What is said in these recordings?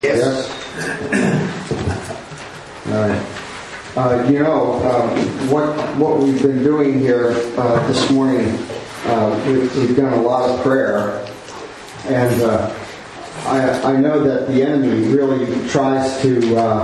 Yes. All right. What we've been doing here this morning, we've done a lot of prayer, and I know that the enemy really tries to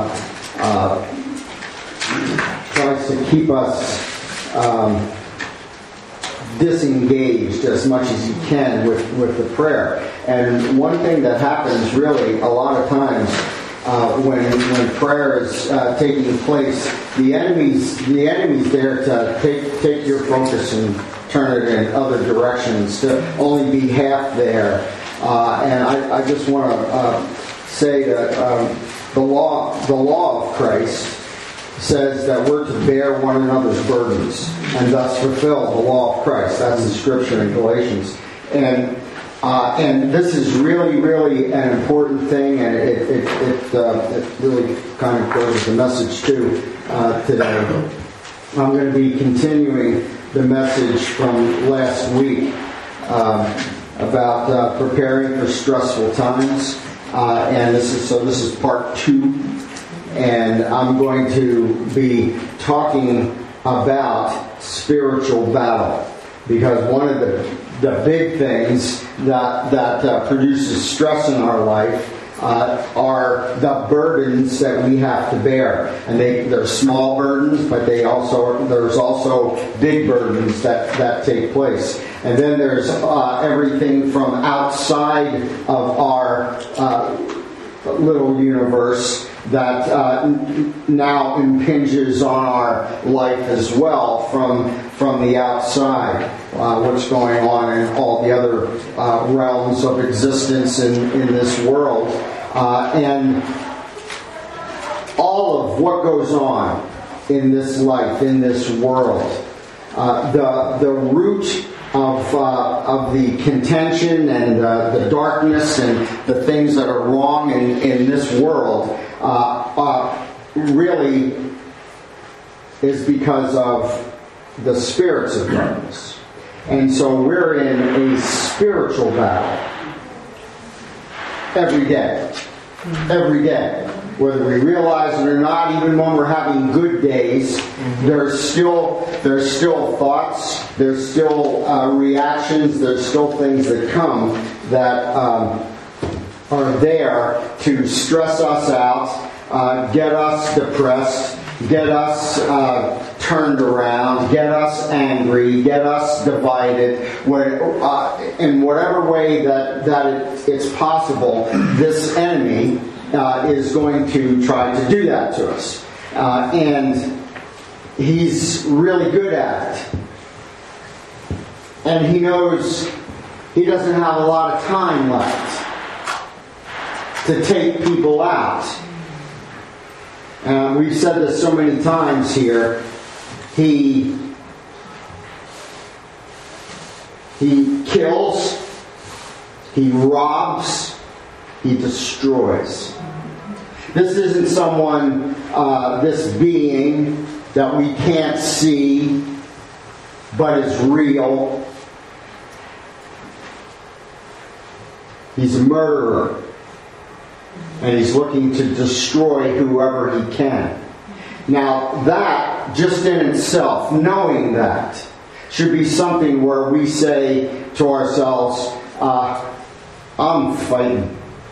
keep us disengaged as much as he can with the prayer. And one thing that happens really a lot of times when prayer is taking place, the enemy's there to take your focus and turn it in other directions, to only be half there. And I just want to say that the law of Christ says that we're to bear one another's burdens and thus fulfill the law of Christ. That's the scripture in Galatians. And this is really, really an important thing, and it really kind of goes with the message too today. I'm going to be continuing the message from last week about preparing for stressful times, and this is part 2. And I'm going to be talking about spiritual battle, because one of the big things that produces stress in our life are the burdens that we have to bear. And they're small burdens, but there's also big burdens that take place. And then there's everything from outside of our little universe that now impinges on our life as well from the outside. What's going on in all the other realms of existence in this world. And all of what goes on in this life, in this world. The root of the contention and the darkness and the things that are wrong in this world really is because of the spirits of darkness. And so we're in a spiritual battle every day. Every day. Whether we realize it or not, even when we're having good days, there's still thoughts, there's still reactions, there's still things that come that are there to stress us out, get us depressed, get us turned around, get us angry, get us divided. In whatever way that it's possible, this enemy is going to try to do that to us. And he's really good at it. And he knows he doesn't have a lot of time left to take people out. We've said this so many times here. He kills, he robs, he destroys. This isn't someone, this being that we can't see, but is real. He's a murderer. And he's looking to destroy whoever he can. Now, that, just in itself, knowing that, should be something where we say to ourselves, I'm fighting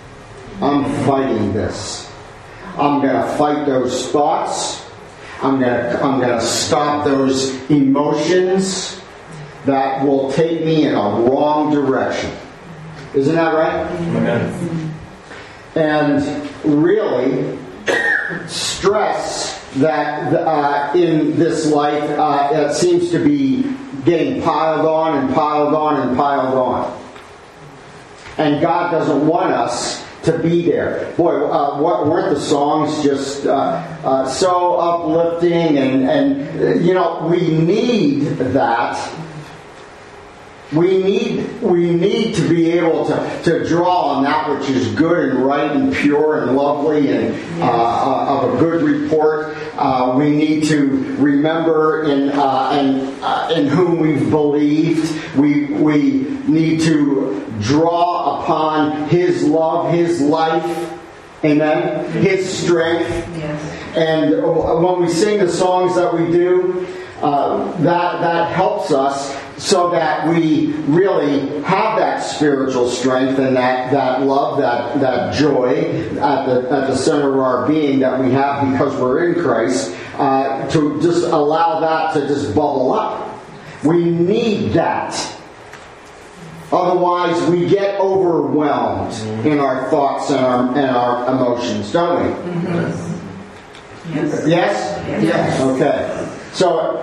this. I'm going to fight those thoughts. I'm going to stop those emotions that will take me in a wrong direction. Isn't that right? Amen. And really, stress that in this life it seems to be getting piled on and piled on and piled on. And God doesn't want us to be there. Boy, weren't the songs just so uplifting? And we need that. We need to be able to draw on that which is good and right and pure and lovely and of a good report. We need to remember in whom we've believed. We need to draw upon His love, His life, Amen? His strength. Yes. And when we sing the songs that we do, that helps us so that we really have that spiritual strength and that love, that joy at the center of our being that we have because we're in Christ, to just allow that to just bubble up. We need that. Otherwise, we get overwhelmed in our thoughts and our emotions, don't we? Mm-hmm. Yes. Yes? Yes. Okay. So,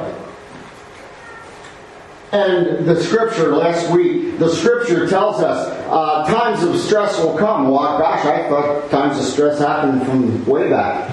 and the scripture last week, the scripture tells us times of stress will come. Well, gosh, I thought times of stress happened from way back.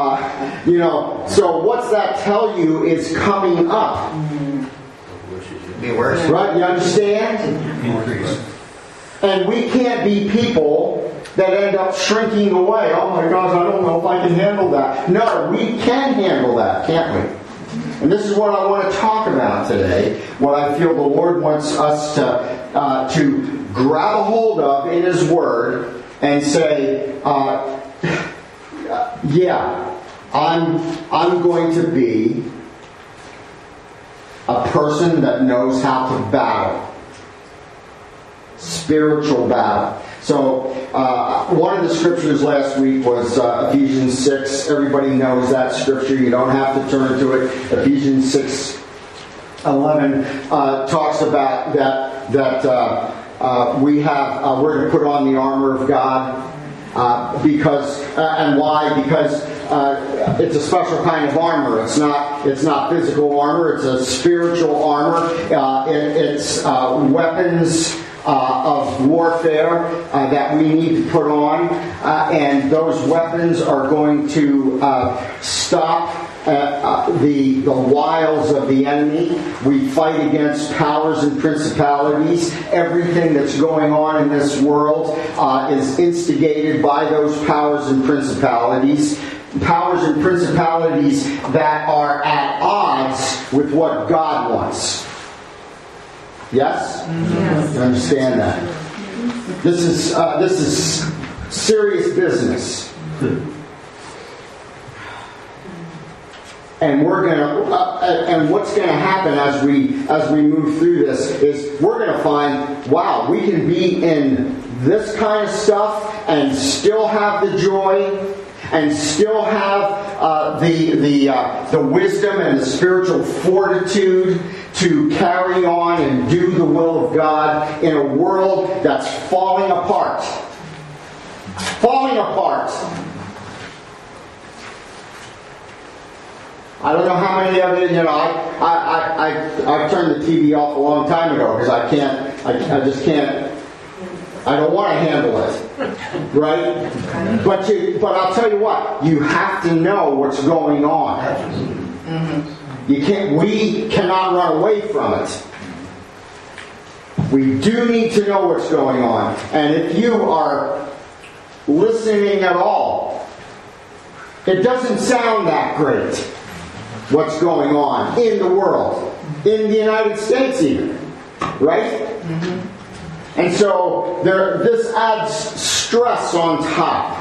So what's that tell you is coming up? Be worse. Right? You understand? Increase. And we can't be people that end up shrinking away. Oh my gosh, I don't know if I can handle that. No, we can handle that, can't we? And this is what I want to talk about today. What I feel the Lord wants us to grab a hold of in His Word and say, I'm going to be a person that knows how to battle. Spiritual battle. So, one of the scriptures last week was Ephesians 6. Everybody knows that scripture. You don't have to turn to it. Ephesians 6:11 talks about that we're to put on the armor of God. Because and why? Because it's a special kind of armor. It's not physical armor. It's a spiritual armor. It's weapons of warfare that we need to put on, and those weapons are going to stop the wiles of the enemy. We fight against powers and principalities. Everything that's going on in this world is instigated by those powers and principalities. Powers and principalities that are at odds with what God wants. Yes? Yes. You understand that? This is serious business. And we're gonna, and what's going to happen as we move through this is we're going to find, wow, we can be in this kind of stuff and still have the joy, and still have the wisdom and the spiritual fortitude to carry on and do the will of God in a world that's falling apart. Falling apart. I don't know how many of you, I turned the TV off a long time ago because I just can't, I don't want to handle it, right? But I'll tell you what, you have to know what's going on. We cannot run away from it. We do need to know what's going on. And if you are listening at all, it doesn't sound that great what's going on in the world, in the United States even, right? And so this adds stress on top.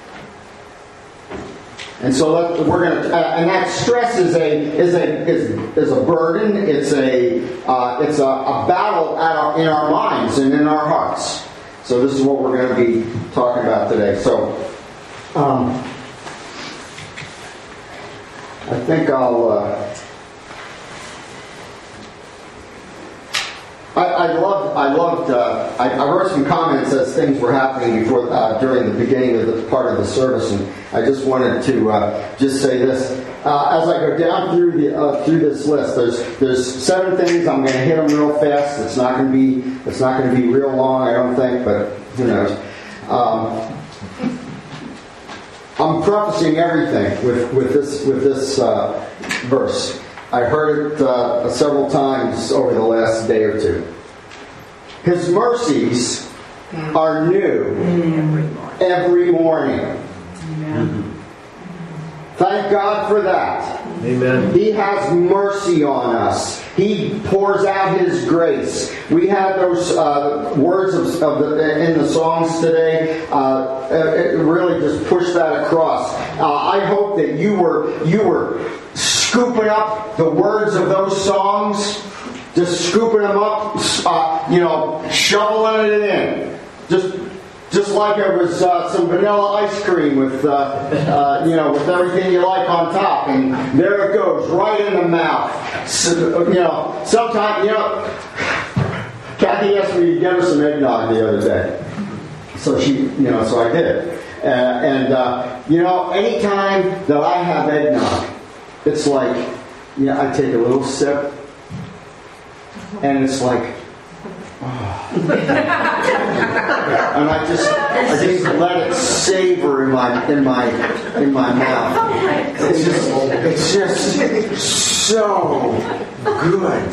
And so we're going to, and that stress is a burden. It's a battle in our minds and in our hearts. So this is what we're going to be talking about today. So I think I heard some comments as things were happening before, during the beginning of the part of the service, and I just wanted to just say this. As I go down through this list, there's 7 things. I'm going to hit them real fast. It's not going to be real long, I don't think, but who knows. I'm prefacing everything with this verse. I heard it several times over the last day or two. His mercies are new every morning. Thank God for that. Amen. He has mercy on us. He pours out His grace. We had those words in the songs today. It really just pushed that across. I hope that you were scooping up the words of those songs, just scooping them up, shoveling it in, just like it was some vanilla ice cream with with everything you like on top, and there it goes right in the mouth. So, sometimes Kathy asked me to get her some eggnog the other day, so so I did, anytime that I have eggnog, it's like I take a little sip, and it's like. And I just let it savor in my mouth. It's just so good.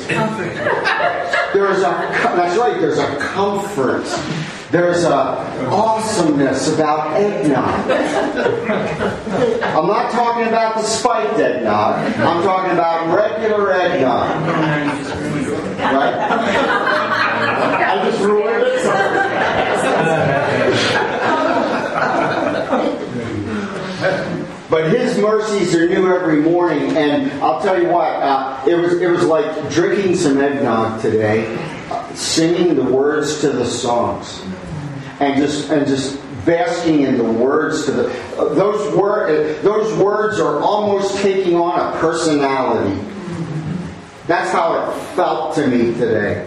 That's right. There's a comfort. There's a awesomeness about eggnog. I'm not talking about the spiked eggnog. I'm talking about regular eggnog. Right? I just ruined it. But His mercies are new every morning, and I'll tell you what, it was like drinking some eggnog today, singing the words to the songs, and just basking in the words to those words are almost taking on a personality. That's how it felt to me today.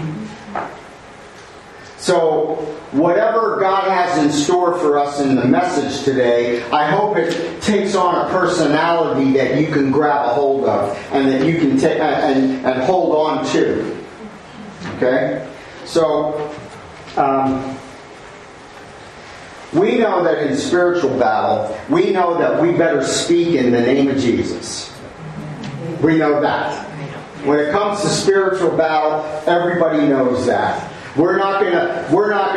So, whatever God has in store for us in the message today, I hope it takes on a personality that you can grab a hold of and that you can take and hold on to. Okay? So, we know that in spiritual battle, we know that we better speak in the name of Jesus. We know that. When it comes to spiritual battle, everybody knows that. We're not gonna,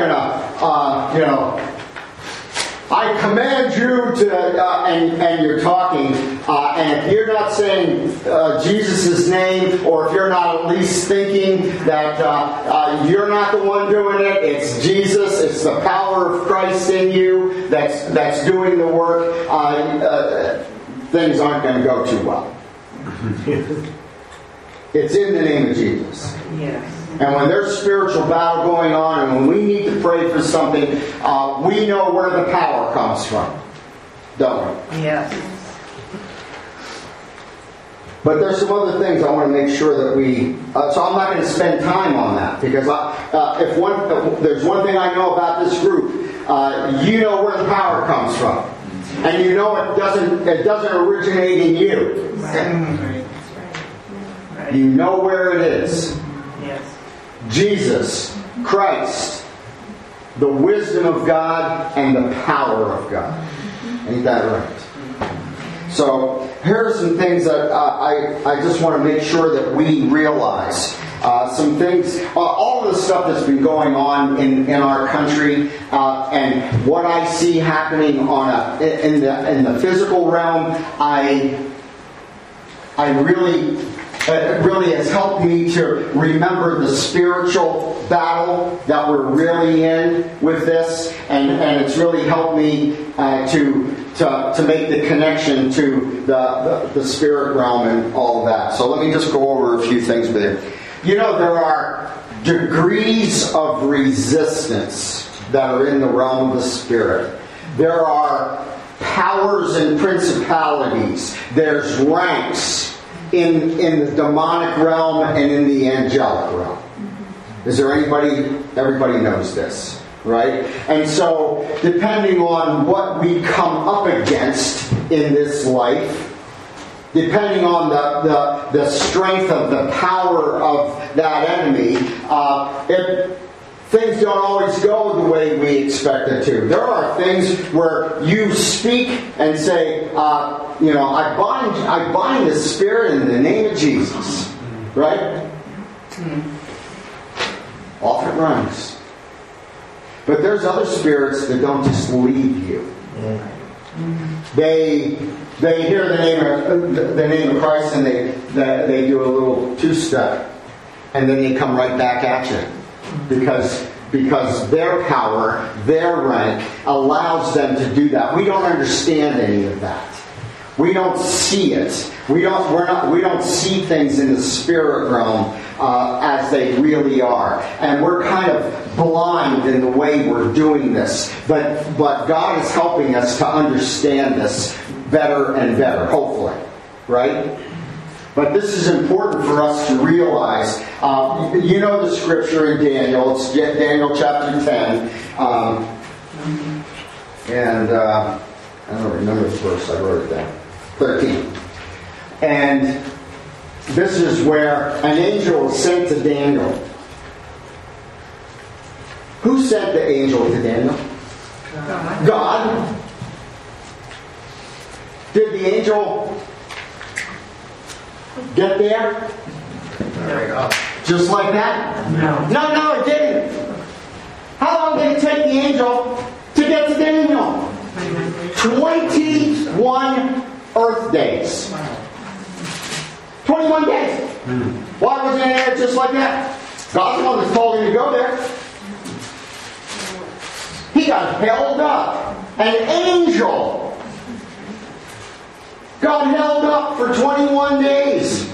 I command you to, and you're talking, and if you're not saying Jesus' name, or if you're not at least thinking that you're not the one doing it, it's Jesus, it's the power of Christ in you that's doing the work, things aren't going to go too well. It's in the name of Jesus. Yes. And when there's spiritual battle going on, and when we need to pray for something, we know where the power comes from, don't we? Yes. But there's some other things I want to make sure that we... so I'm not going to spend time on that, because if there's one thing I know about this group, you know where the power comes from. And you know it doesn't originate in you. Right. You know where it is. Yes. Jesus, Christ, the wisdom of God, and the power of God. Ain't that right? So, here are some things that I just want to make sure that we realize. Some things, all of the stuff that's been going on in our country, and what I see happening in the physical realm, it really has helped me to remember the spiritual battle that we're really in with this, and it's really helped me to make the connection to the spirit realm and all of that. So let me just go over a few things with you. There are degrees of resistance that are in the realm of the spirit. There are powers and principalities. There's ranks in the demonic realm and in the angelic realm. Is there everybody knows this, right? And so, depending on what we come up against in this life, depending on the strength of the power of that enemy, things don't always go the way we expect it to. There are things where you speak and say, I bind the spirit in the name of Jesus. Right? Off it runs. But there's other spirits that don't just leave you. They hear the name of Christ, and they do a little two-step, and then they come right back at you because their power, their rank allows them to do that. We don't understand any of that. We don't see it. We don't see things in the spirit realm as they really are, and we're kind of blind in the way we're doing this. But God is helping us to understand this better and better, hopefully, right? But this is important for us to realize. You know the scripture in Daniel. It's Daniel chapter 10, and I don't remember the verse. I wrote it down. 13. And this is where an angel was sent to Daniel. Who sent the angel to Daniel? God. Did the angel get there? There we go. Just like that? No, it didn't. How long did it take the angel to get to Daniel? 21 Earth days. 21 days. Why wasn't it there just like that? God's the one that told him to go there. He got held up. An angel got held up for 21 days.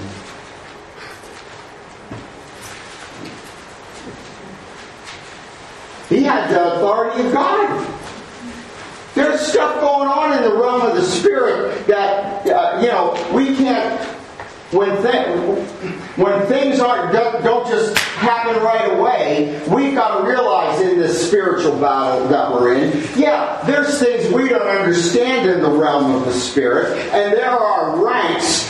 He had the authority of God. There's stuff going on in the realm of the Spirit that, we can't, when things don't just happen right away, we've got to realize in this spiritual battle that we're in, there's things we don't understand in the realm of the Spirit, and there are ranks,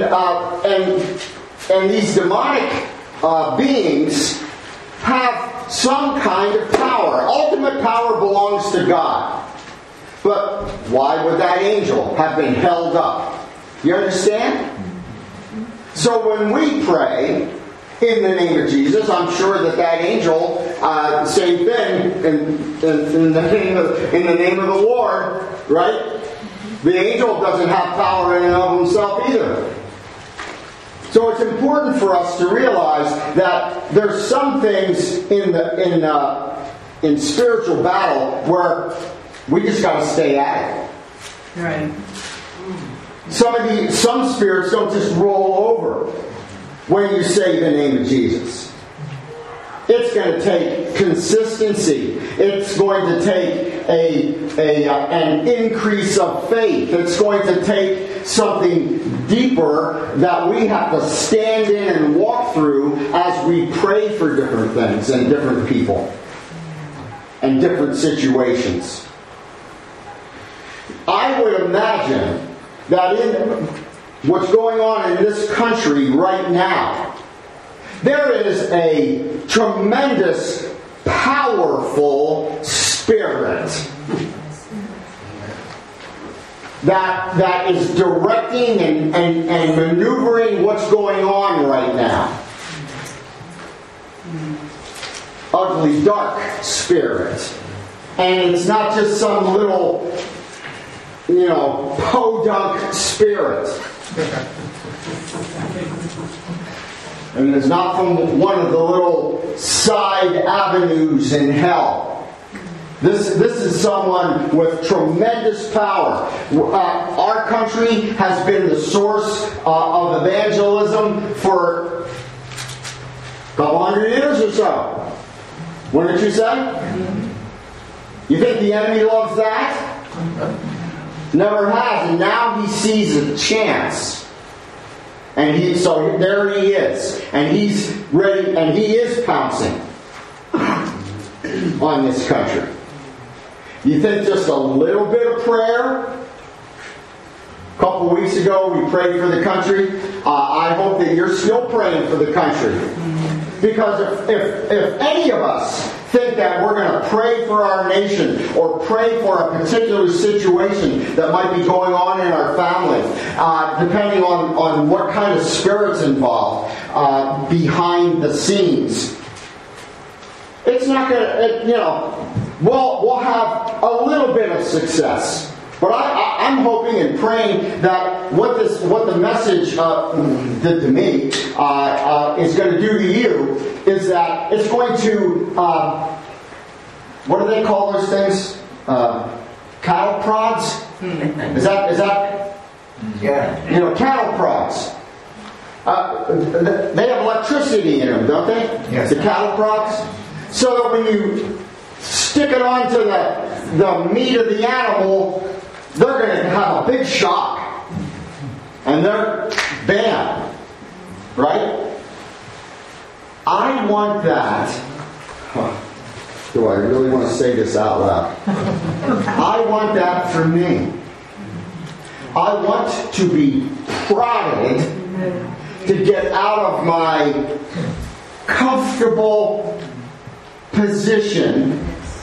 and these demonic beings have some kind of power. Ultimate power belongs to God. But why would that angel have been held up? You understand? So when we pray in the name of Jesus, I'm sure that angel, same thing, in the name of the Lord, right? The angel doesn't have power in and of himself either. So it's important for us to realize that there's some things in spiritual battle where we just got to stay at it. Right. Some spirits don't just roll over when you say the name of Jesus. It's going to take consistency. It's going to take an increase of faith. It's going to take something deeper that we have to stand in and walk through as we pray for different things and different people and different situations. I would imagine that in what's going on in this country right now, there is a tremendous, powerful spirit that is directing and maneuvering what's going on right now. Ugly, dark spirit. And it's not just some little, podunk spirit. And it's not from one of the little side avenues in hell. This is someone with tremendous power. Our country has been the source of evangelism for a couple hundred years or so. Wouldn't you say? You think the enemy loves that? Never has, and now he sees a chance. And so there he is. And he's ready, and he is pouncing on this country. You think just a little bit of prayer? A couple weeks ago we prayed for the country. I hope that you're still praying for the country. Because if any of us think that we're going to pray for our nation or pray for a particular situation that might be going on in our family, depending on what kind of spirit's involved behind the scenes, it's not going to, we'll have a little bit of success. But I'm hoping and praying that what the message did to me is going to do to you is that it's going to, what do they call those things? Cattle prods? Is that? Yeah. Cattle prods. They have electricity in them, don't they? Yes. The cattle prods. So that when you stick it onto the meat of the animal, they're going to have a big shock. And they're bam. Right? I want that. Do I really want to say this out loud? I want that for me. I want to be prodded to get out of my comfortable position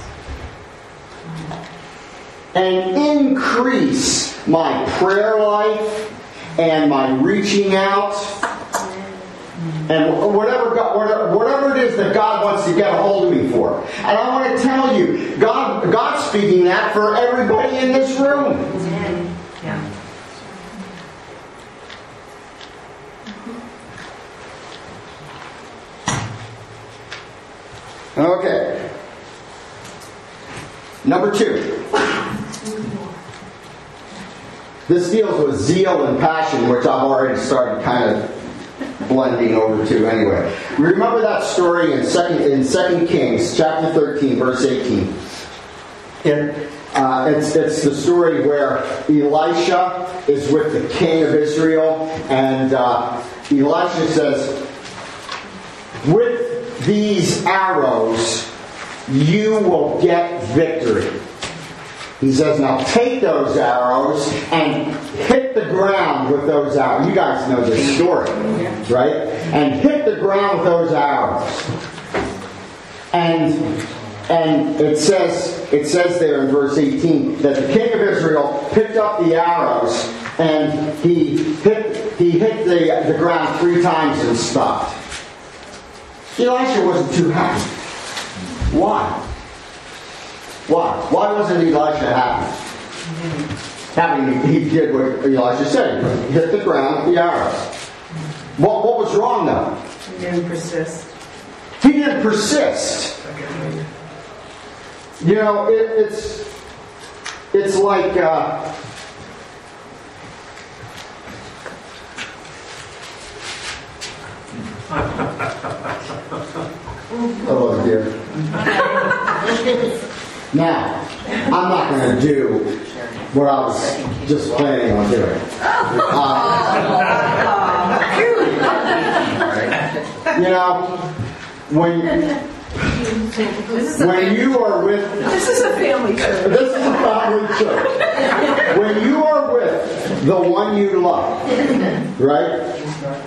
and increase my prayer life and my reaching out and whatever it is that God wants to get a hold of me for. And I want to tell you, God's speaking that for everybody in this room. Yeah. Okay. Number 2. This deals with zeal and passion, which I've already started kind of blending over to anyway. Remember that story in 2 Kings, chapter 13, verse 18. It's the story where Elisha is with the king of Israel, and Elisha says, with these arrows, you will get victory. He says, now take those arrows and hit the ground with those arrows. You guys know this story, right? And hit the ground with those arrows. And it says there in verse 18 that the king of Israel picked up the arrows and he hit the ground 3 times and stopped. Elisha wasn't too happy. Why? Why wasn't Elisha happy? He did what Elisha said. He hit the ground with the arrows. What was wrong though? He didn't persist. He didn't persist. It's like oh dear. Now, I'm not going to do what I was just planning on doing. When you are with... This is a family church. This is a family church. When you are with the one you love, right?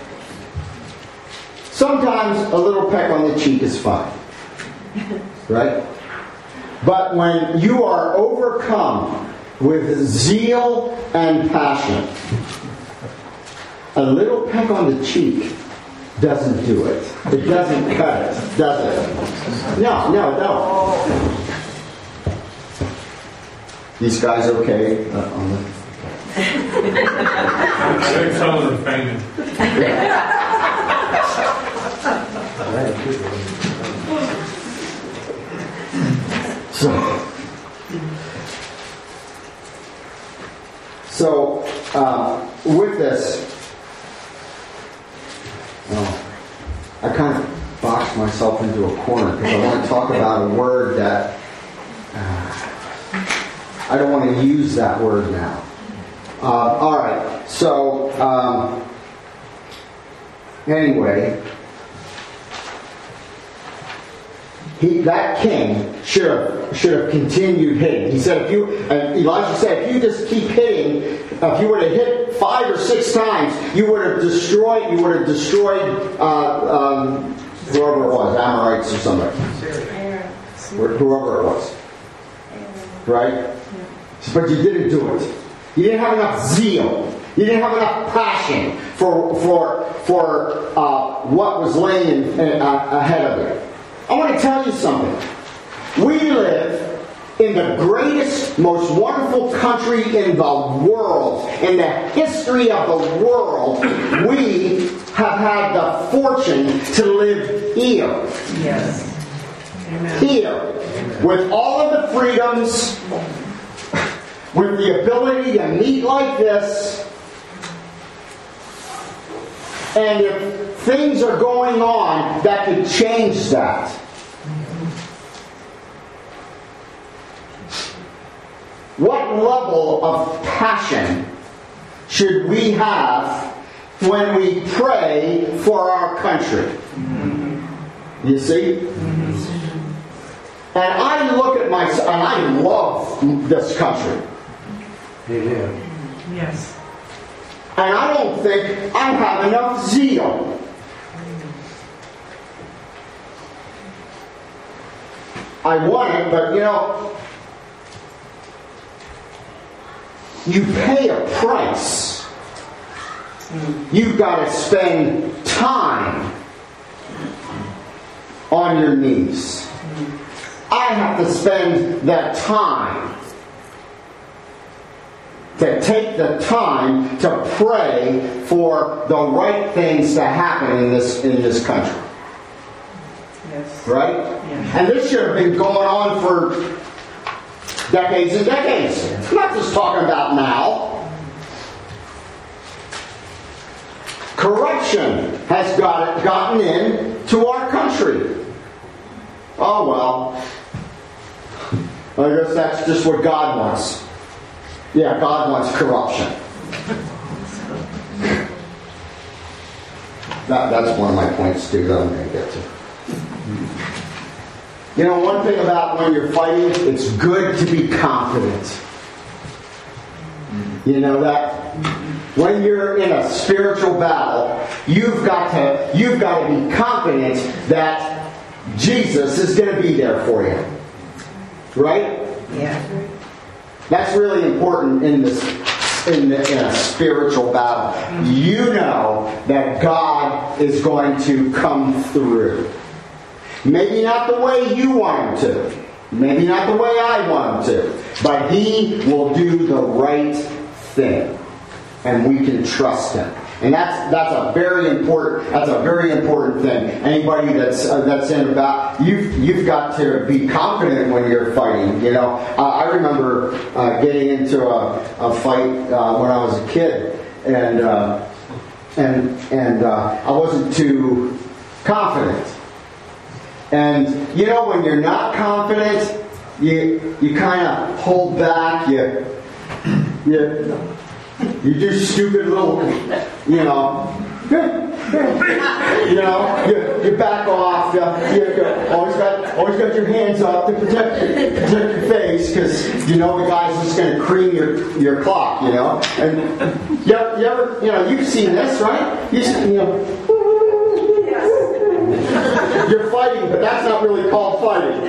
Sometimes a little peck on the cheek is fine. Right? But when you are overcome with zeal and passion, a little peck on the cheek doesn't do it. It doesn't cut it, does it? No, it don't. These guys okay? Some of them fainted. So with this, I kind of boxed myself into a corner because I want to talk about a word that I don't want to use that word now. All right. So anyway, that king should have continued hitting. He said, Elijah said, if you just keep hitting, if you were to hit 5 or 6 times, you would have destroyed whoever it was, Amorites or somebody, whoever it was, right? But you didn't do it. You didn't have enough zeal. You didn't have enough passion for what was laying ahead of you. I want to tell you something. We live in the greatest, most wonderful country in the world, in the history of the world, we have had the fortune to live here. Yes. Amen. Here. With all of the freedoms, with the ability to meet like this. And if things are going on that could change that. What level of passion should we have when we pray for our country? You see? And I look at myself, and I love this country. Amen. Yes. And I don't think I have enough zeal. I want it, but you pay a price. You've got to spend time on your knees. I have to spend that time to take the time to pray for the right things to happen in this country. Yes. Right? Yeah. And this should have been going on for decades and decades. I'm not just talking about now. Corruption has gotten in to our country. Oh well. I guess that's just what God wants. Yeah, God wants corruption. That's one of my points too that I'm going to get to. One thing about when you're fighting, it's good to be confident. You know that when you're in a spiritual battle, you've got to be confident that Jesus is going to be there for you. Right? Yeah. That's really important in a spiritual battle. You know that God is going to come through. Maybe not the way you want Him to. Maybe not the way I want Him to. But He will do the right thing. And we can trust Him. And that's a very important thing. Anybody that's in about you've got to be confident when you're fighting. I remember getting into a fight when I was a kid, and I wasn't too confident. And when you're not confident, you kind of hold back. You do stupid little, you back off. You always got your hands up to protect your face because the guy's just going to cream your clock. And you ever, you've seen this, right? You're fighting, but that's not really called fighting.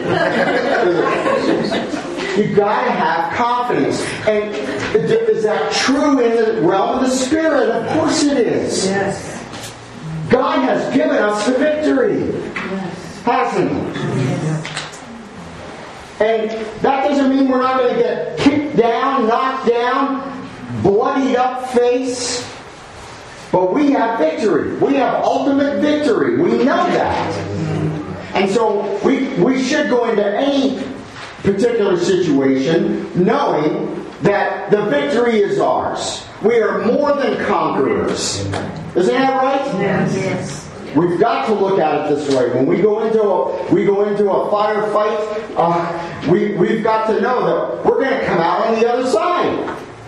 You've got to have confidence. And is that true in the realm of the Spirit? Of course it is. Yes. God has given us the victory. Yes. Hasn't He? Yes. And that doesn't mean we're not going to get kicked down, knocked down, bloodied up face. But we have victory. We have ultimate victory. We know that. And so we should go into any particular situation knowing that the victory is ours. We are more than conquerors. Isn't that right? Yes. We've got to look at it this way. When we go into a firefight, we've got to know that we're going to come out on the other side.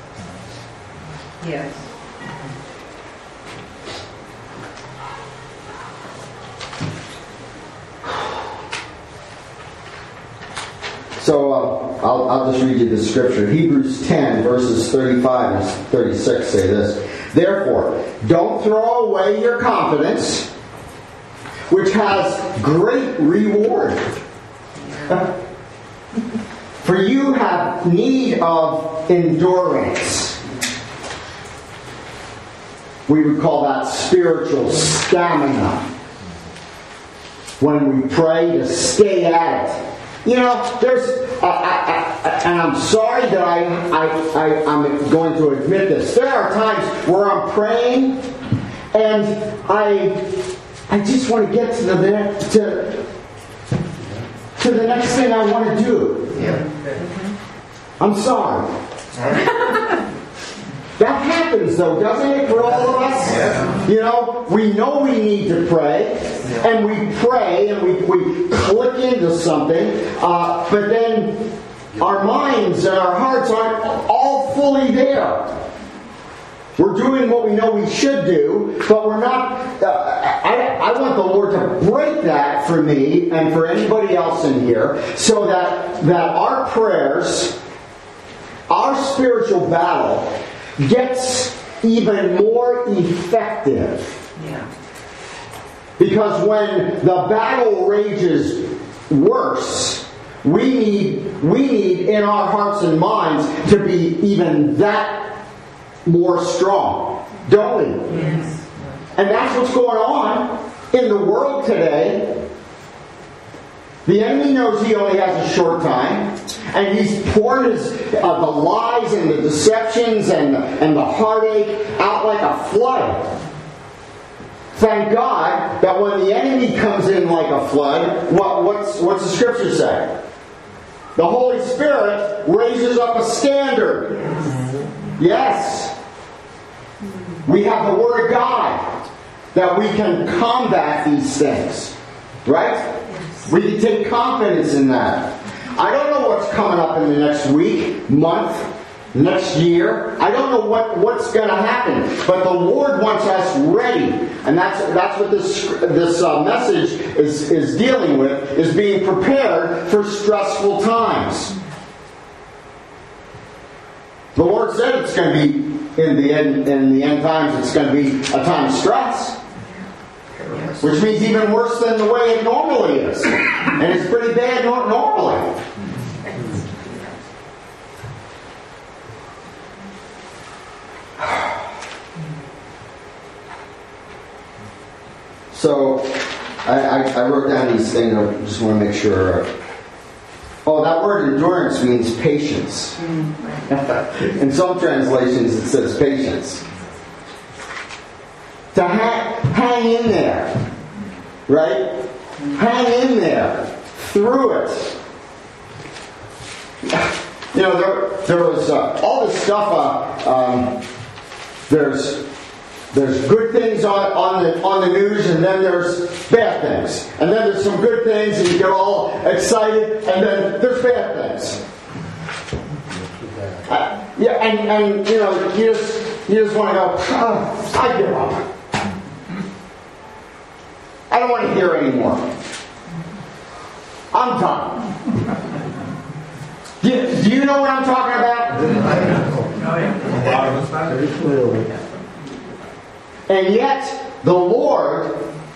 Yes. So I'll just read you the scripture. Hebrews 10 verses 35 and 36 say this. Therefore, don't throw away your confidence, which has great reward. For you have need of endurance. We would call that spiritual stamina. When we pray, to stay at it. and I'm sorry that I'm going to admit this. There are times where I'm praying and I just want to get to the next thing I want to do. I'm sorry. That happens, though, doesn't it, for all of us? Yeah. You know we need to pray, and we pray, and we click into something, but then our minds and our hearts aren't all fully there. We're doing what we know we should do, but we're not. I want the Lord to break that for me and for anybody else in here, so that our prayers, our spiritual battle, gets even more effective. Yeah. Because when the battle rages worse, we need in our hearts and minds to be even that more strong, don't we? Yes. And that's what's going on in the world today. The enemy knows he only has a short time, and he's pouring the lies and the deceptions and the heartache out like a flood. Thank God that when the enemy comes in like a flood, what's the Scripture say? The Holy Spirit raises up a standard. Yes. We have the Word of God that we can combat these things. Right? We can take confidence in that. I don't know what's coming up in the next week, month, next year. I don't know what's going to happen. But the Lord wants us ready. And that's what this message is dealing with, is being prepared for stressful times. The Lord said it's going to be, in the end times, it's going to be a time of stress. Which means even worse than the way it normally is. And it's pretty bad normally. So, I wrote down these things. I just want to make sure. Oh, that word endurance means patience. In some translations it says patience. To hang in there, right? Hang in there through it. You know, there was all this stuff. There's good things on the news, and then there's bad things, and then there's some good things, and you get all excited, and then there's bad things. And you know, you just want to go. I give up. I don't want to hear anymore. I'm done. Do you know what I'm talking about? And yet, the Lord,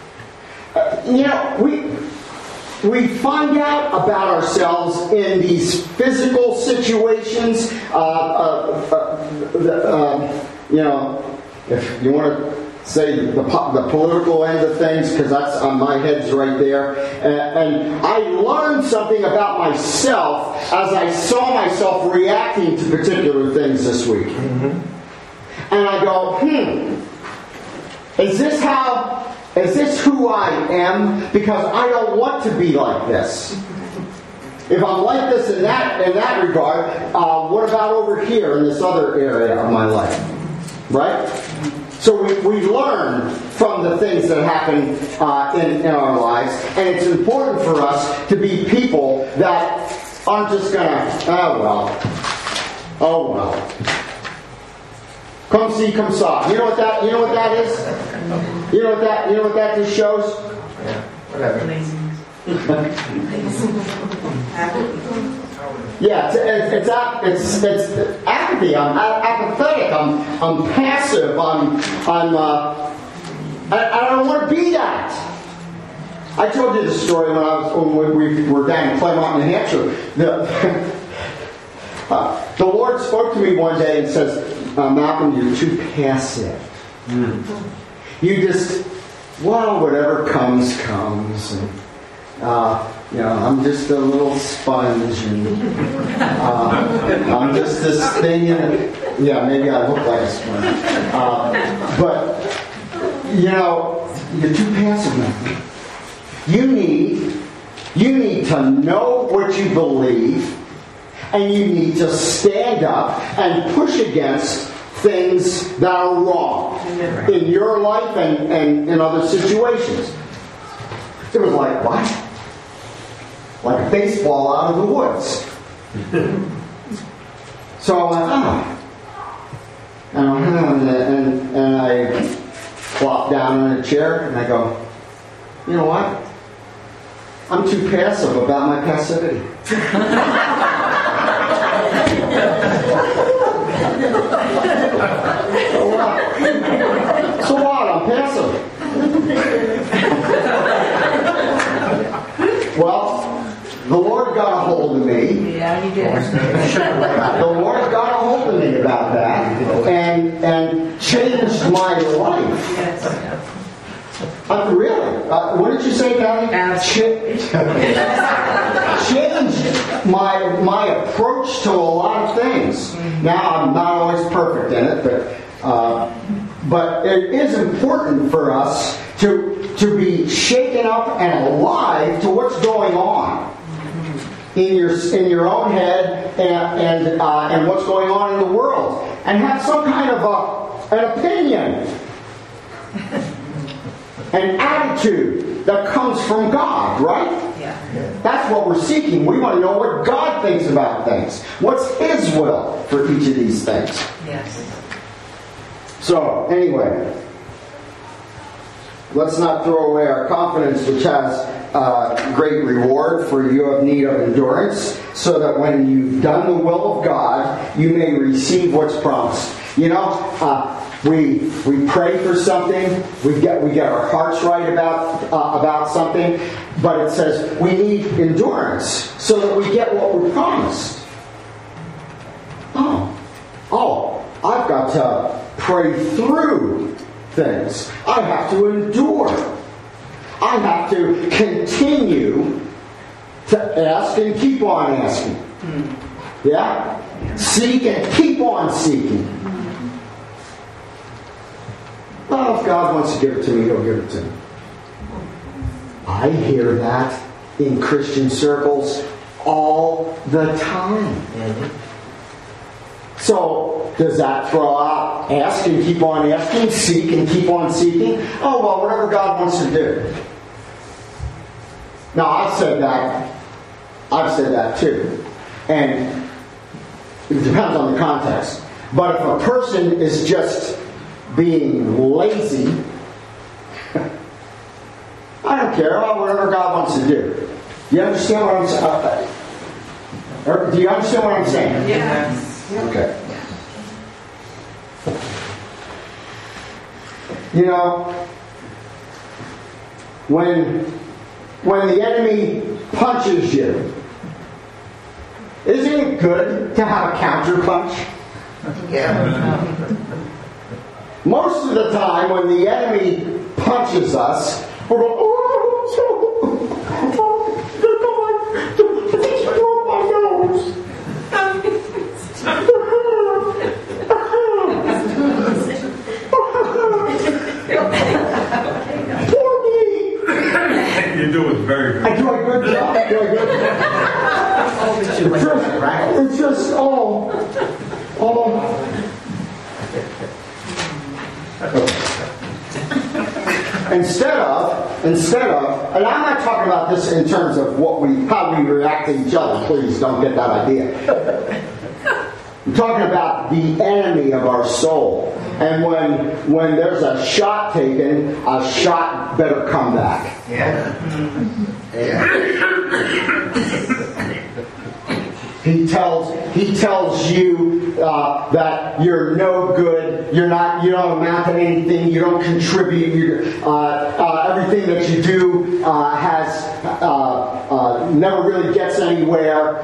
we find out about ourselves in these physical situations. If you want to say the political end of things, because that's my head's right there. And I learned something about myself as I saw myself reacting to particular things this week. Mm-hmm. And I go, is this who I am? Because I don't want to be like this. If I'm like this in that regard, what about over here in this other area of my life? Right? So we learn from the things that happen in our lives, and it's important for us to be people that aren't just gonna, oh well. Come see, come saw. You know what that is? You know what that just shows? Yeah, whatever. Yeah, it's apathy. I'm apathetic. I'm passive. I don't want to be that. I told you the story when we were down in Claremont, New Hampshire. The Lord spoke to me one day and says, Malcolm, you're too passive. You just, whatever comes. And, You know, I'm just a little sponge, and I'm just this thing. Yeah, maybe I look like a sponge. But, you know, you're too passive now. You need to know what you believe, and you need to stand up and push against things that are wrong in your life and in other situations. It was like, what? Like a baseball out of the woods. So I went, and I flopped down in a chair and I go, you know what? I'm too passive about my passivity. So what? I'm passive. Well, the Lord got a hold of me. Yeah, he did. The Lord got a hold of me about that and changed my life. Yes. Really? What did you say, Patty? Changed my approach to a lot of things. Now, I'm not always perfect in it, but it is important for us to be shaken up and alive to what's going on in your own head and what's going on in the world, and have some kind of an opinion, an attitude that comes from God, right? Yeah. That's what we're seeking. We want to know what God thinks about things. What's His will for each of these things? Yes. So, anyway, let's not throw away our confidence, which has great reward, for you have need of endurance, so that when you've done the will of God, you may receive what's promised. You know, we pray for something, we get our hearts right about something, but it says we need endurance so that we get what we're promised. Oh, I've got to pray through things. I have to endure. I have to continue to ask and keep on asking. Yeah? Seek and keep on seeking. Well, if God wants to give it to me, He'll give it to me. I hear that in Christian circles all the time. So, does that throw out ask and keep on asking, seek and keep on seeking? Oh, well, whatever God wants to do. Now, I've said that too. And it depends on the context. But if a person is just being lazy, I don't care. Oh, whatever God wants to do. Do you understand what I'm saying? Do you understand what I'm saying? Yes. Okay. You know, when the enemy punches you, isn't it good to have a counter punch? Yeah. Most of the time when the enemy punches us, we're going, I think you broke my nose. Poor me. You do it very good. I do a good job. It's just Instead of, and I'm not talking about this in terms of how we react to each other. Please don't get that idea. I'm talking about the enemy of our soul. And when there's a shot taken, a shot better come back. Yeah. He tells you that you're no good. You don't amount to anything. You don't contribute. Everything that you do has never really gets anywhere.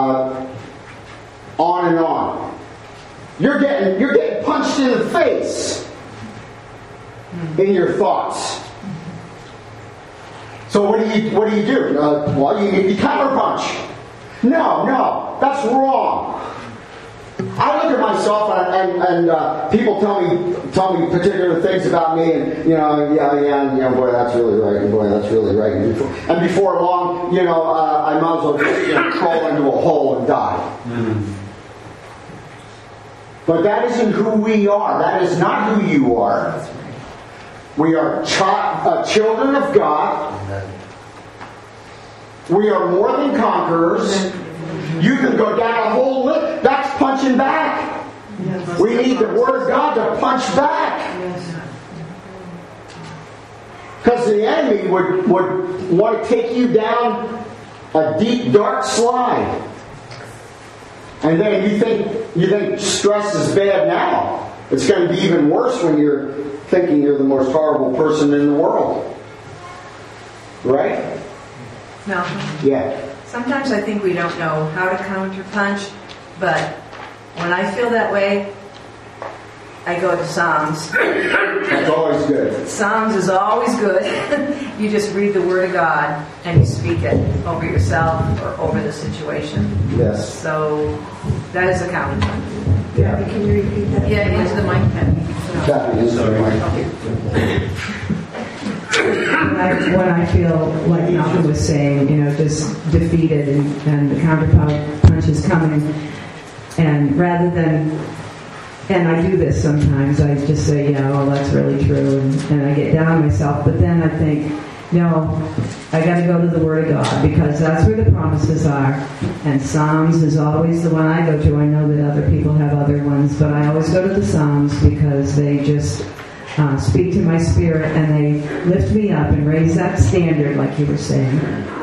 On and on. You're getting punched in the face in your thoughts. So what do you do? Well, you counterpunch. No, that's wrong. I look at myself and people tell me particular things about me, and yeah, boy, that's really right, and boy, that's really right. And before long, I might as well just crawl into a hole and die. Mm-hmm. But that isn't who we are. That is not who you are. We are children of God. We are more than conquerors. You can go down a whole list. That's punching back. Yes. We need the Word of God to punch back. Because the enemy would want to take you down a deep, dark slide. And then you think stress is bad now. It's going to be even worse when you're thinking you're the most horrible person in the world. Right? No. Yeah. Sometimes I think we don't know how to counterpunch, but when I feel that way, I go to Psalms. That's always good. Psalms is always good. You just read the Word of God and you speak it over yourself or over the situation. Yes. So that is a counterpunch. Yeah. Can you repeat that? Yeah, use the mic pen. That is the mic. When I feel like Malcolm was saying, just defeated and the counterpunch is coming, and rather than, and I do this sometimes, I just say, yeah, well, that's really true, and I get down on myself, but then I think, no, I got to go to the Word of God, because that's where the promises are, and Psalms is always the one I go to. I know that other people have other ones, but I always go to the Psalms because they just speak to my spirit, and they lift me up and raise that standard, like you were saying.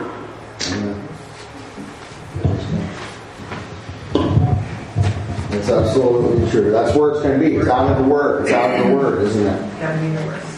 That's absolutely true. That's where it's going to be. It's out of the Word. It's out of the Word, isn't it? Got to be the Word.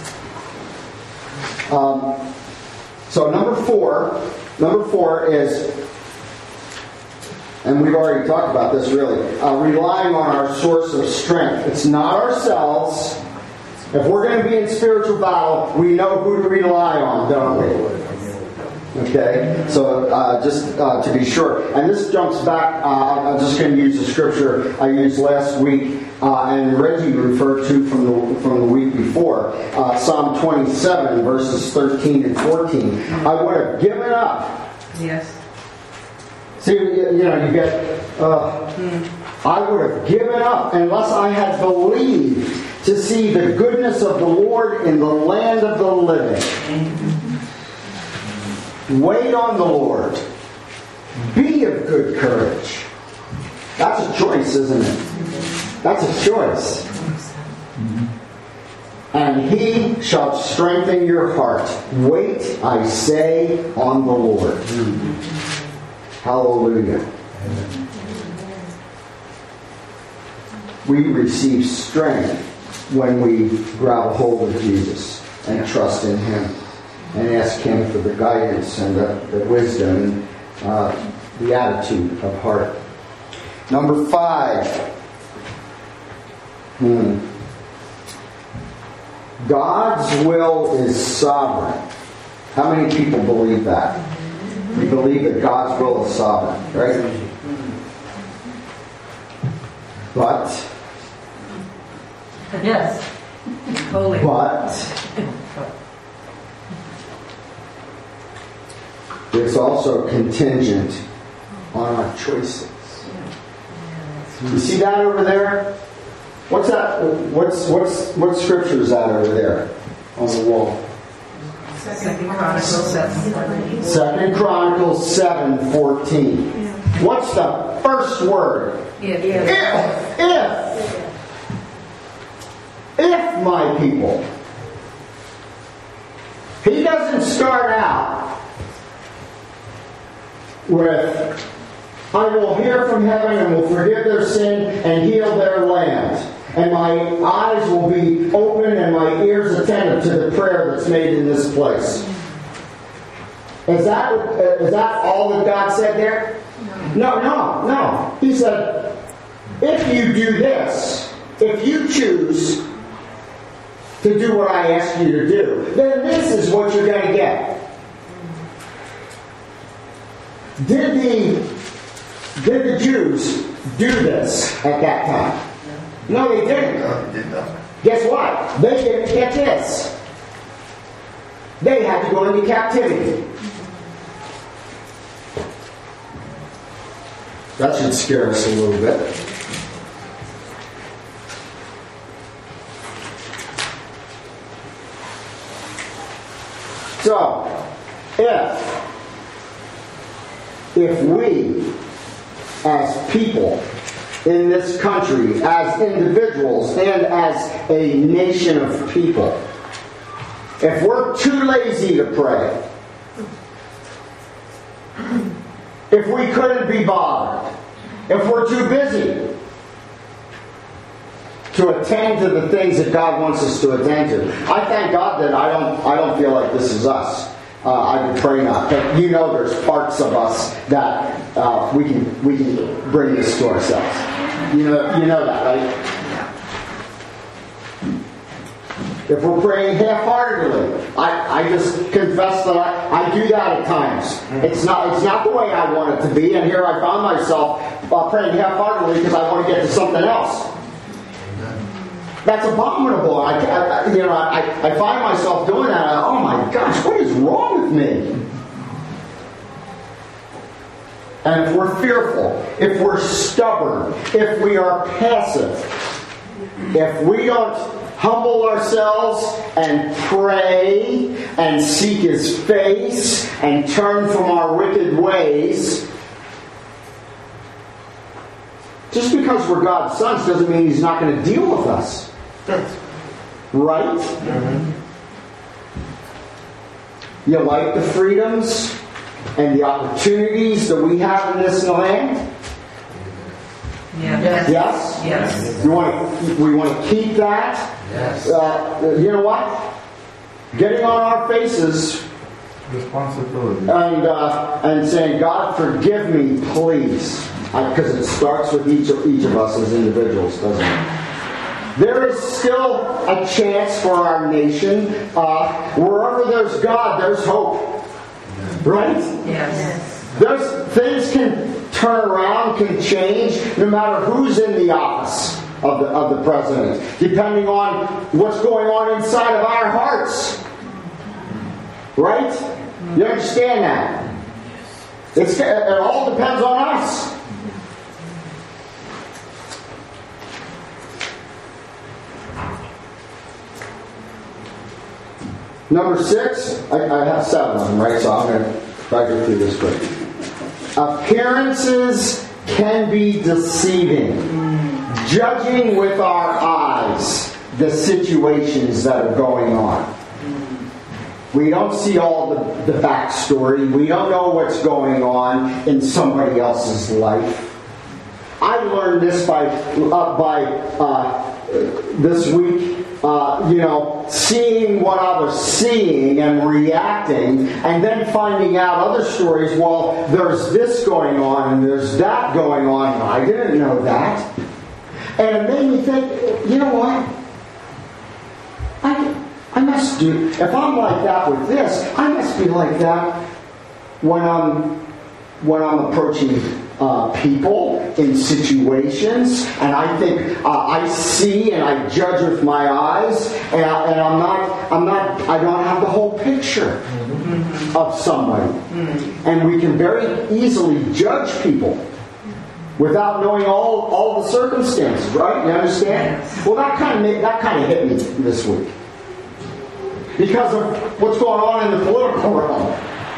So number four is, and we've already talked about this really, relying on our source of strength. It's not ourselves. If we're going to be in spiritual battle, we know who to rely on, don't we? Okay? So just to be sure. And this jumps back, I'm just going to use the scripture I used last week, and Reggie referred to from the week before. Psalm 27, verses 13 and 14. I would have given up. Yes. See, you get, I would have given up unless I had believed to see the goodness of the Lord in the land of the living. Wait on the Lord. Be of good courage. That's a choice, isn't it? That's a choice. And He shall strengthen your heart. Wait, I say, on the Lord. Hallelujah. We receive strength when we grab a hold of Jesus and trust in Him and ask Him for the guidance and the wisdom and the attitude of heart. Number 5. God's will is sovereign. How many people believe that? We believe that God's will is sovereign, right? But yes. Holy. But it's also contingent on our choices. You see that over there? What's that? What scripture is that over there on the wall? 2 Chronicles 7:14. 2 Chronicles 7:14. What's the first word? If my people. He doesn't start out with, I will hear from heaven and will forgive their sin and heal their land. And my eyes will be open and my ears attentive to the prayer that's made in this place. Is that all that God said there? No. He said, if you do this, if you choose to do what I ask you to do, then this is what you're going to get. Did the Jews do this at that time? No, they didn't. No, they did not. Guess what? They didn't get this. They had to go into captivity. That should scare us a little bit. So, if we, as people in this country, as individuals, and as a nation of people, if we're too lazy to pray, if we couldn't be bothered, if we're too busy to attend to the things that God wants us to attend to, I thank God that I don't feel like this is us. I would pray not, but you know, there's parts of us that we can bring this to ourselves. You know that, right? If we're praying half-heartedly, I just confess that I do that at times. It's not the way I want it to be, and here I found myself praying half-heartedly because I want to get to something else. That's abominable. I find myself doing that. Oh my gosh, what is wrong with me? And if we're fearful, if we're stubborn, if we are passive, if we don't humble ourselves and pray and seek His face and turn from our wicked ways, just because we're God's sons doesn't mean He's not going to deal with us. Right? Mm-hmm. You like the freedoms and the opportunities that we have in this land? Yes. Yes? Yes. We want to keep that? Yes. You know what? Getting on our faces Responsibility. and saying, God, forgive me, please. Because it starts with each of us as individuals, doesn't it? There is still a chance for our nation. Wherever there's God, there's hope. Right? Yes. Things can turn around, can change, no matter who's in the office of the president, depending on what's going on inside of our hearts. Right? You understand that? It all depends on us. Number 6, I have 7 of them, right? So I'm going to try to go through this quick. Appearances can be deceiving. Judging with our eyes the situations that are going on. We don't see all the backstory. We don't know what's going on in somebody else's life. I learned this by this week. Seeing what I was seeing and reacting, and then finding out other stories. Well, there's this going on and there's that going on. I didn't know that. And it made me think, you know what? I must do, if I'm like that with this, I must be like that when I'm approaching people in situations, and I think I see and I judge with my eyes, and I don't have the whole picture of somebody, and we can very easily judge people without knowing all the circumstances. Right? You understand? Well, that kind of hit me this week because of what's going on in the political realm.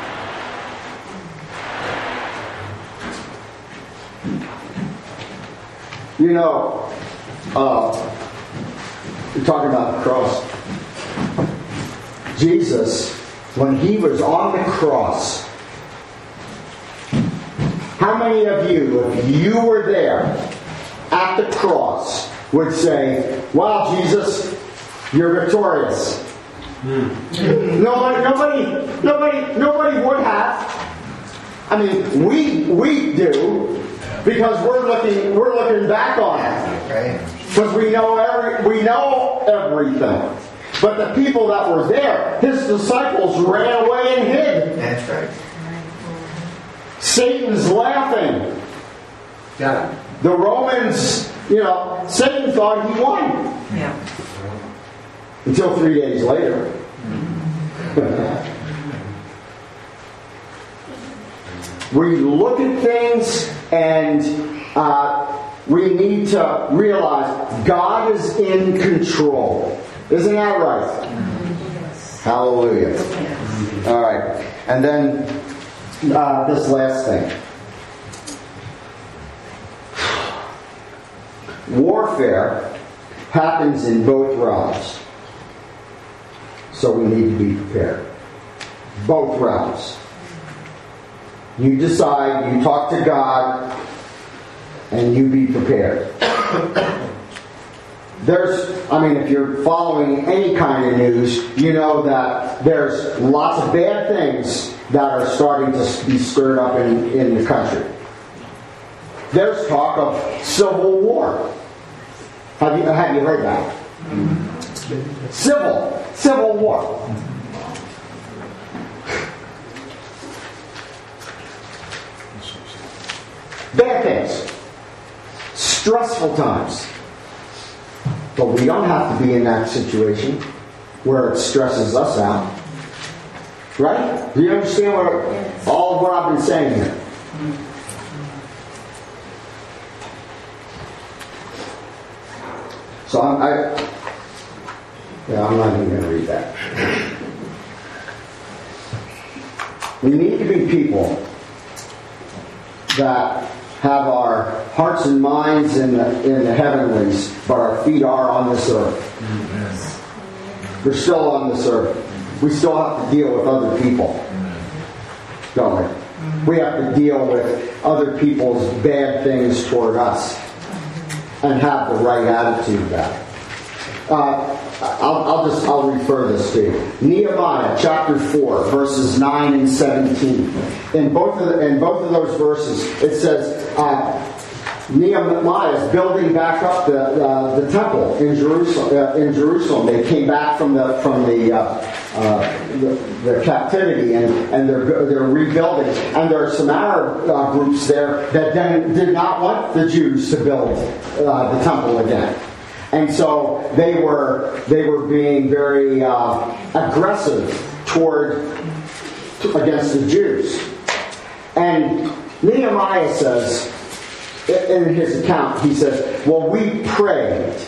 We're talking about the cross. Jesus, when He was on the cross, how many of you, if you were there at the cross, would say, "Wow, Jesus, you're victorious"? Nobody would have. I mean, we do. Because we're looking back on it, because we know everything. But the people that were there, His disciples ran away and hid. That's right. Satan's laughing. Yeah. The Romans, Satan thought he won. Yeah. Until 3 days later. We look at things and we need to realize God is in control. Isn't that right? Yes. Hallelujah. Yes. All right. And then this last thing. Warfare happens in both realms. So we need to be prepared. Both realms. You decide, you talk to God, and you be prepared. If you're following any kind of news, you know that there's lots of bad things that are starting to be stirred up in the country. There's talk of civil war. Have you heard that? Civil war. Bad things. Stressful times. But we don't have to be in that situation where it stresses us out. Right? Do you understand all of what I've been saying here? So I'm not even going to read that. We need to be people that have our hearts and minds in the heavenlies, but our feet are on this earth. Yes. We're still on this earth. We still have to deal with other people, don't we? We have to deal with other people's bad things toward us and have the right attitude about it. I'll refer this to you. Nehemiah chapter 4, verses 9 and 17. In both of those verses, it says Nehemiah is building back up the temple in Jerusalem. They came back from the captivity, and they're rebuilding. And there are some Arab groups there that then did not want the Jews to build the temple again. And so they were being very aggressive against the Jews. And Nehemiah says, in his account, he says, well, we prayed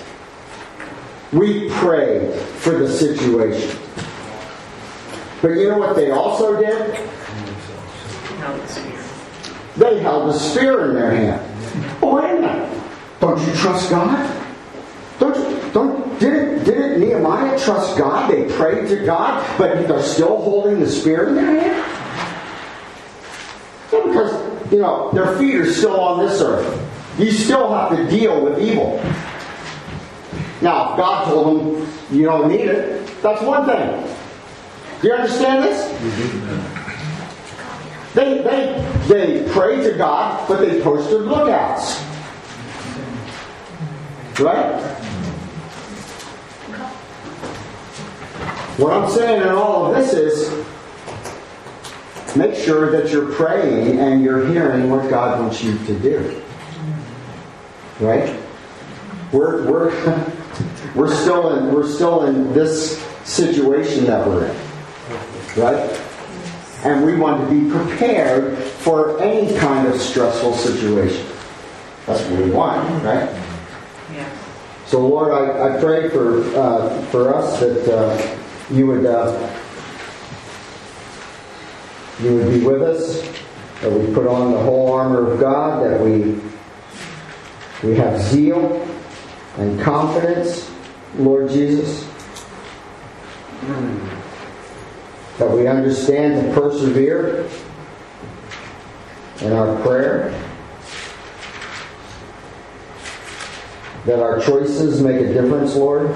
for the situation. But you know what they also did? They held a spear in their hand. Oh, wait a minute. Don't you trust God? Didn't Nehemiah trust God? They prayed to God, but they're still holding the spear in their hand? Yeah, because, their feet are still on this earth. You still have to deal with evil. Now, if God told them you don't need it, that's one thing. Do you understand this? They prayed to God, but they posted lookouts. Right? What I'm saying in all of this is, make sure that you're praying and you're hearing what God wants you to do. Right? We're still in this situation that we're in. Right? And we want to be prepared for any kind of stressful situation. That's what we want, right? Yeah. So Lord, I pray for us that you would be with us, that we put on the whole armor of God, that we have zeal and confidence, Lord Jesus, that we understand to persevere in our prayer, that our choices make a difference, Lord,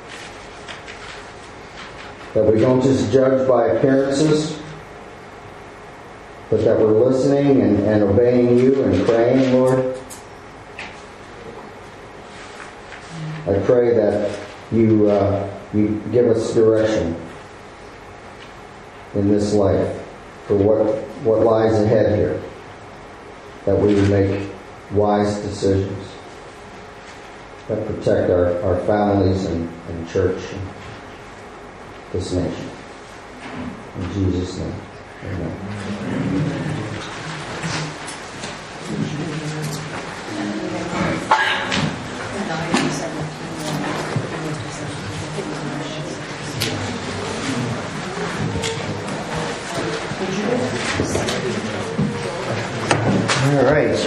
that we don't just judge by appearances, but that we're listening and obeying you and praying, Lord. I pray that you give us direction in this life for what lies ahead here. that we would make wise decisions that protect our families and church and this nation. In Jesus' name, amen. All right.